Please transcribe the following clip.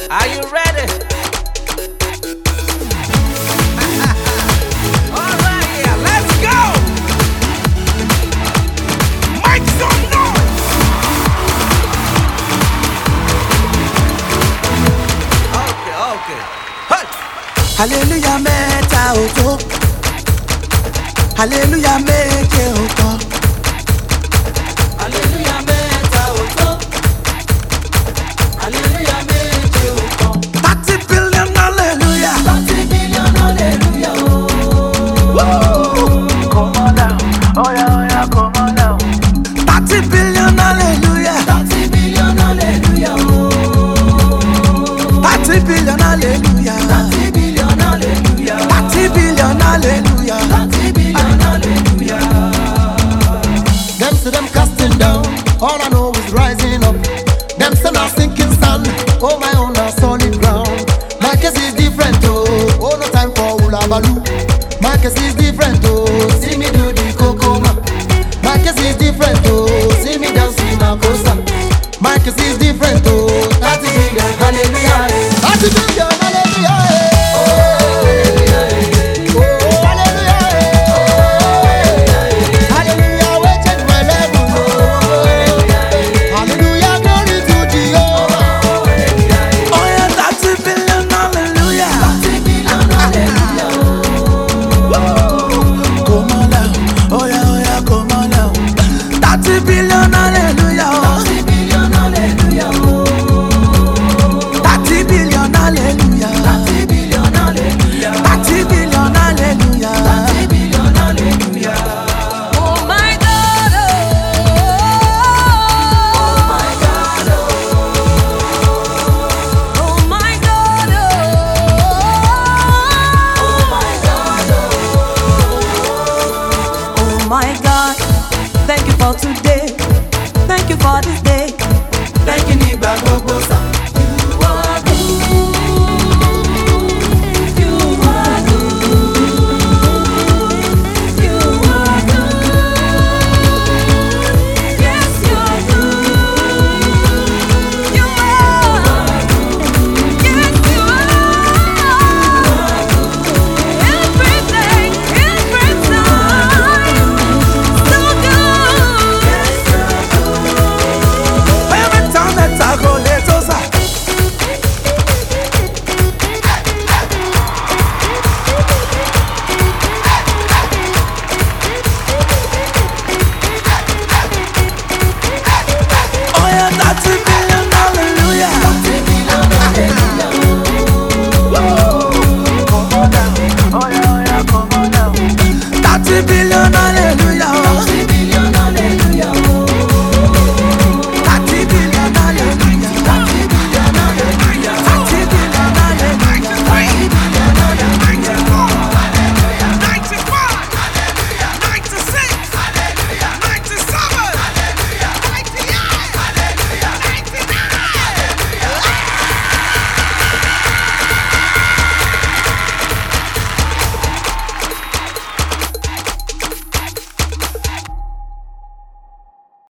Are you ready? Alright, yeah, let's go! Make some noise! Okay. Hey! Hallelujah, mẹ́ta ògo. Hallelujah, méje ògo. Hallelujah, mẹ́ta ògo. Hallelujah, méje ògo. 30 billion hallelujah. 30 billion hallelujah. Come on now. Oh yeah, come on now. 30 billion hallelujah. 30 billion hallelujah. 30 billion hallelujah. 30 billion hallelujah. 30 billion hallelujah. 30 billion hallelujah. Them say them casting down, all I know is rising up. Them say now sinking sand, oh my own now solid ground. My case is different, oh no time for hula baloo. My case is different, see me do the kokoma. My case is different, see me dance in Makosa. My case is different, 30 billion hallelujah. 30 billion hallelujah. My God, thank you for today. Thank you for this day. Thank you, nígbà gbogbo sà. You are good. You are good. You are good. Yes, you are good. You are good. Yes, you are. Every day, every time. So good. Yes, you're good. Every time that I go, let us Oh yeah, 30 billion hallelujah. 30 billion hallelujah. Come on now. Oh yeah, come on now. 30 billion hallelujah.